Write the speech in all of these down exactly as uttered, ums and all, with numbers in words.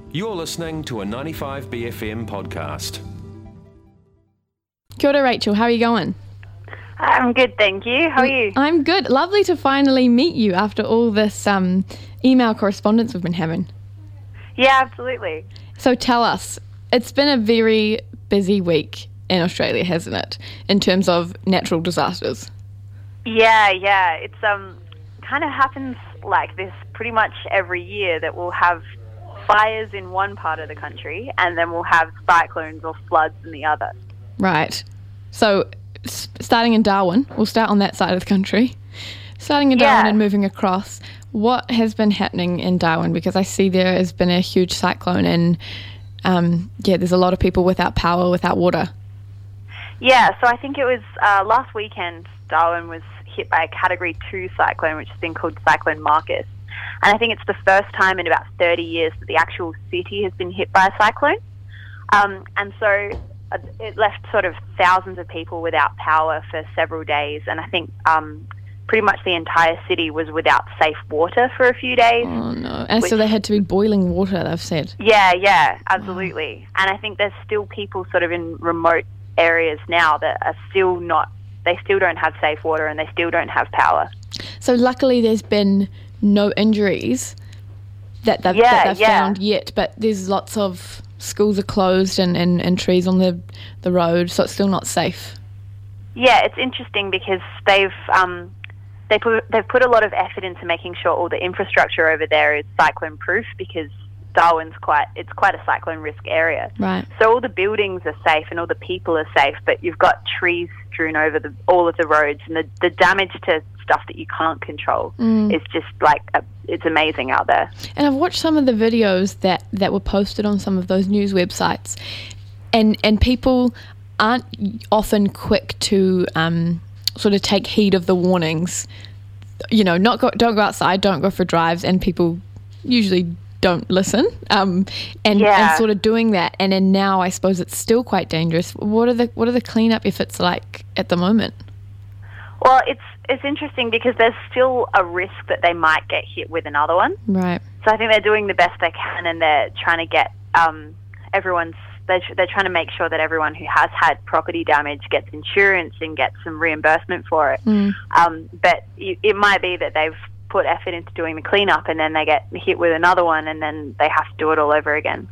You're listening to a ninety-five B F M podcast. Kia ora, Rachel. How are you going? I'm good, thank you. How are you? I'm good. Lovely to finally meet you after all this um, email correspondence we've been having. Yeah, absolutely. So tell us, it's been a very busy week in Australia, hasn't it, in terms of natural disasters? Yeah, yeah. It's um kind of happens like this pretty much every year, that we'll have fires in one part of the country and then we'll have cyclones or floods in the other. Right. So s- starting in Darwin, we'll start on that side of the country. Starting in Yeah. Darwin and moving across, what has been happening in Darwin? Because I see there has been a huge cyclone and um, yeah, there's a lot of people without power, without water. Yeah, so I think it was uh, last weekend Darwin was hit by a Category two cyclone, which has been called Cyclone Marcus. And I think it's the first time in about thirty years that the actual city has been hit by a cyclone. Um, and so uh, it left sort of thousands of people without power for several days. And I think um, pretty much the entire city was without safe water for a few days. Oh no. And which, so they had to be boiling water, they've said. Yeah, yeah, absolutely. Wow. And I think there's still people sort of in remote areas now that are still not, they still don't have safe water and they still don't have power. So luckily there's been no injuries that they've, yeah, that they've yeah. found yet, but there's lots of schools are closed and, and, and trees on the the road, so it's still not safe. Yeah, it's interesting because they've um, they put they've put a lot of effort into making sure all the infrastructure over there is cyclone proof, because Darwin's quite it's quite a cyclone risk area. Right. So all the buildings are safe and all the people are safe, but you've got trees strewn over the, all of the roads, and the, the damage to stuff that you can't control Mm. is just like a, it's amazing out there. And I've watched some of the videos that, that were posted on some of those news websites, and and people aren't often quick to um, sort of take heed of the warnings. You know, not go, don't go outside, don't go for drives, and people usually don't listen. Um, and, Yeah. and sort of doing that, and then now I suppose it's still quite dangerous. What are the what are the cleanup efforts like at the moment? Well, it's it's interesting because there's still a risk that they might get hit with another one. Right. So I think they're doing the best they can, and they're trying to get um, everyone's. They're, they're trying to make sure that everyone who has had property damage gets insurance and gets some reimbursement for it. Mm. Um, but it, it might be that they've put effort into doing the cleanup, and then they get hit with another one, and then they have to do it all over again.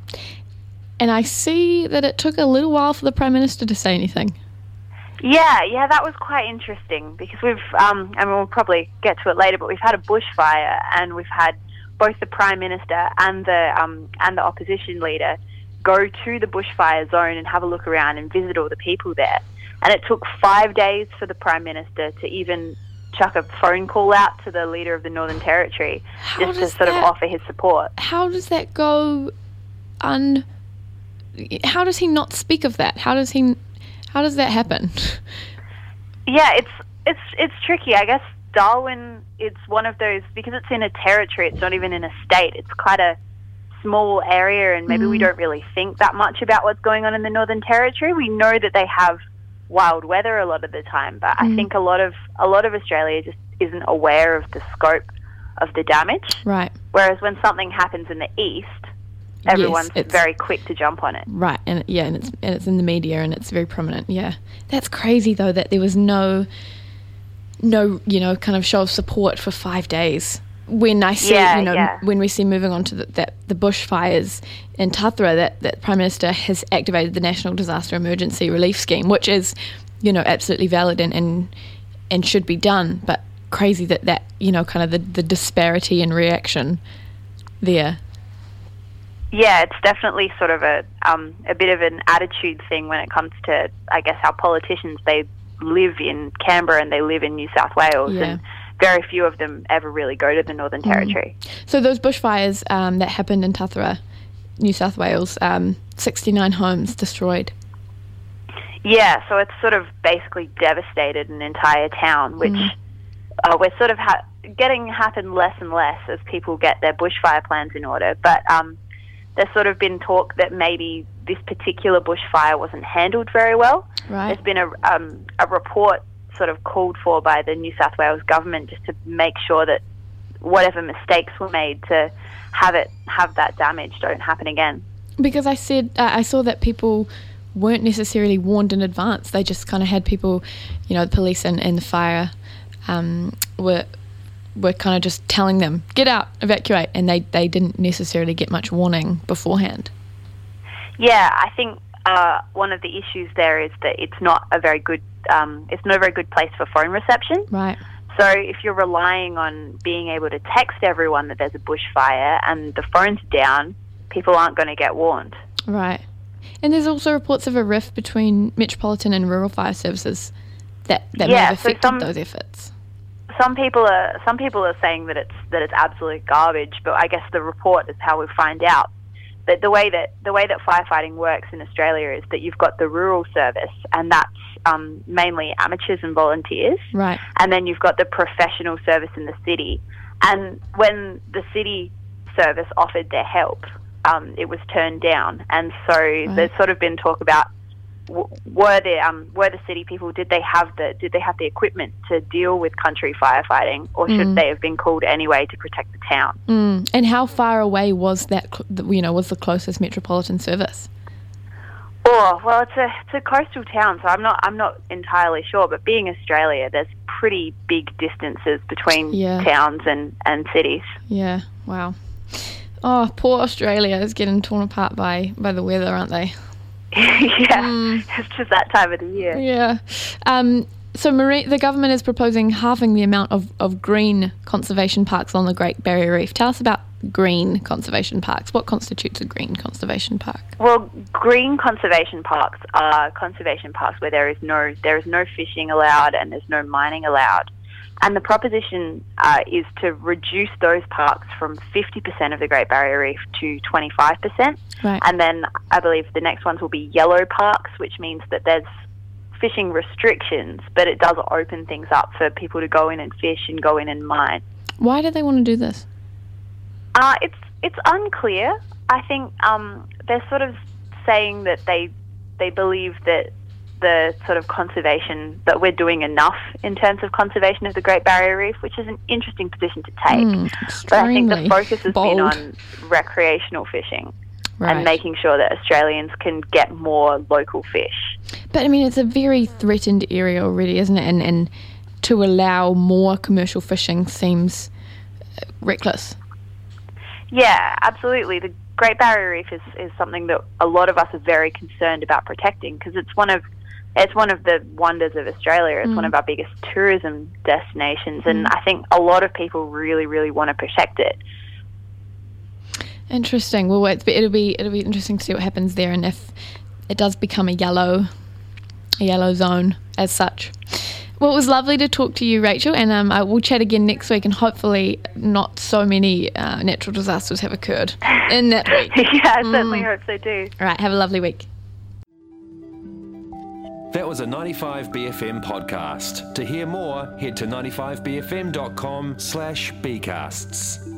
And I see that it took a little while for the Prime Minister to say anything. Yeah, yeah, that was quite interesting because we've, um, I mean, we'll probably get to it later, but we've had a bushfire, and we've had both the Prime Minister and the um, and the opposition leader go to the bushfire zone and have a look around and visit all the people there. And it took five days for the Prime Minister to even chuck a phone call out to the leader of the Northern Territory How just to does sort that- of offer his support. How does that go un... How does he not speak of that? How does he... How does that happen? Yeah, it's it's it's tricky. I guess Darwin, it's one of those, because it's in a territory, it's not even in a state. It's quite a small area, and maybe Mm. we don't really think that much about what's going on in the Northern Territory. We know that they have wild weather a lot of the time, but I Mm. think a lot of a lot of Australia just isn't aware of the scope of the damage. Right, Whereas when something happens in the east, everyone's it's- very quick to jump on it. right, and yeah, and it's and it's in the media and it's very prominent. Yeah, that's crazy though that there was no, no, you know, kind of show of support for five days. When I see, Yeah, you know, yeah. when we see moving on to the, that the bushfires in Tathra, that that Prime Minister has activated the National Disaster Emergency Relief Scheme, which is, you know, absolutely valid and and, and should be done. But crazy that that you know, kind of the, the disparity in reaction there. Yeah, it's definitely sort of a um, a bit of an attitude thing when it comes to, I guess, how politicians, they live in Canberra and they live in New South Wales, Yeah. and very few of them ever really go to the Northern Territory. So those bushfires um, that happened in Tathra, New South Wales, um, sixty-nine homes destroyed. Yeah, so it's sort of basically devastated an entire town, which Mm. uh, we're sort of ha- getting happen less and less as people get their bushfire plans in order. But um, there's sort of been talk that maybe this particular bushfire wasn't handled very well. Right. There's been a um, a report sort of called for by the New South Wales government just to make sure that whatever mistakes were made to have it have that damage don't happen again. Because I said uh, I saw that people weren't necessarily warned in advance. They just kind of had people, you know, the police and, and the fire um, were were kind of just telling them, get out, evacuate, and they, they didn't necessarily get much warning beforehand. Yeah, I think uh, one of the issues there is that it's not a very good um, it's not a very good place for phone reception. Right. So if you're relying on being able to text everyone that there's a bushfire and the phone's down, people aren't going to get warned. Right. And there's also reports of a rift between metropolitan and rural fire services that, that yeah, may have affected so some, those efforts. Some people are some people are saying that it's that it's absolute garbage, but I guess the report is how we find out. But the way that the way that firefighting works in Australia is that you've got the rural service, and that's um, mainly amateurs and volunteers. Right. And then you've got the professional service in the city. And when the city service offered their help, um, it was turned down. And so right. there's sort of been talk about w- were the um, were the city people, did they have the did they have the equipment to deal with country firefighting, or should mm. they have been called anyway to protect the town? Mm. And how far away was that? You know, was the closest metropolitan service? Oh, well, it's a it's a coastal town, so I'm not I'm not entirely sure. But being Australia, there's pretty big distances between yeah. towns and, and cities. Yeah. Wow. Oh, poor Australia is getting torn apart by, by the weather, aren't they? yeah, mm. It's just that time of the year. Yeah. Um, so marine, the government is proposing halving the amount of, of green conservation parks on the Great Barrier Reef. Tell us about green conservation parks. What constitutes a green conservation park? Well, green conservation parks are conservation parks where there is no there is no fishing allowed and there's no mining allowed. And the proposition uh, is to reduce those parks from fifty percent of the Great Barrier Reef to twenty-five percent. Right. And then I believe the next ones will be yellow parks, which means that there's fishing restrictions, but it does open things up for people to go in and fish and go in and mine. Why do they want to do this? Uh, it's it's unclear. I think um, they're sort of saying that they they believe that the sort of conservation, that we're doing enough in terms of conservation of the Great Barrier Reef, which is an interesting position to take. Mm, but I think the focus has bold. been on recreational fishing right. and making sure that Australians can get more local fish. But I mean, it's a very threatened area already, isn't it? And, and to allow more commercial fishing seems reckless. Yeah, absolutely. The Great Barrier Reef is, is something that a lot of us are very concerned about protecting, because it's one of it's one of the wonders of Australia. It's mm. one of our biggest tourism destinations, mm. and I think a lot of people really, really want to protect it. Interesting. Well, it's, it'll be it'll be interesting to see what happens there, and if it does become a yellow a yellow zone as such. Well, it was lovely to talk to you, Rachel, and um, I will chat again next week, and hopefully not so many uh, natural disasters have occurred in that week. yeah, I certainly mm. hope so too. All right, have a lovely week. That was a ninety-five B F M podcast. To hear more, head to ninety-five b f m dot com slash bcasts.